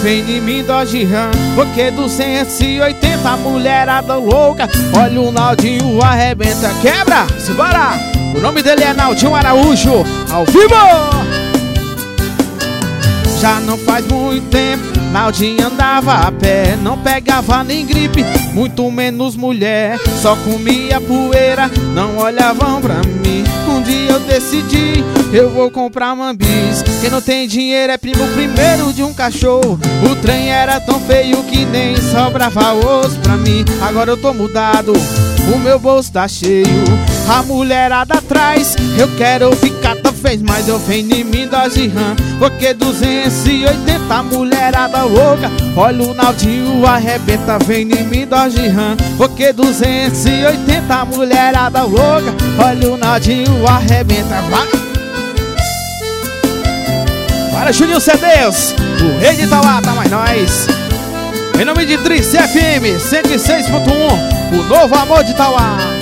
vem em mim, Dodge Ram. Porque 280 mulherada louca. Olha o Naldinho arrebenta. Quebra, simbora. O nome dele é Naldinho Araújo, ao vivo. Já não faz muito tempo, Naldinho andava a pé. Não pegava nem gripe, muito menos mulher. Só comia poeira, não olhavam pra mim. Um dia eu decidi, eu vou comprar mambis. Quem não tem dinheiro é primo primeiro de um cachorro. O trem era tão feio que nem sobrava osso pra mim. Agora eu tô mudado, o meu bolso tá cheio. A mulherada atrás, eu quero ficar tão fez, mas eu venho em mim, Dodge Ram. Porque 280 mulherada louca. Olha o Naldinho arrebenta, vem em mim, Dodge Ram. Porque 280 mulherada louca. Olha o Naldinho arrebenta, vai. Para Juninho Cedeus, o rei de Itauá, tá mais nós. Em nome de Trice FM 106.1, o novo amor de Itauá.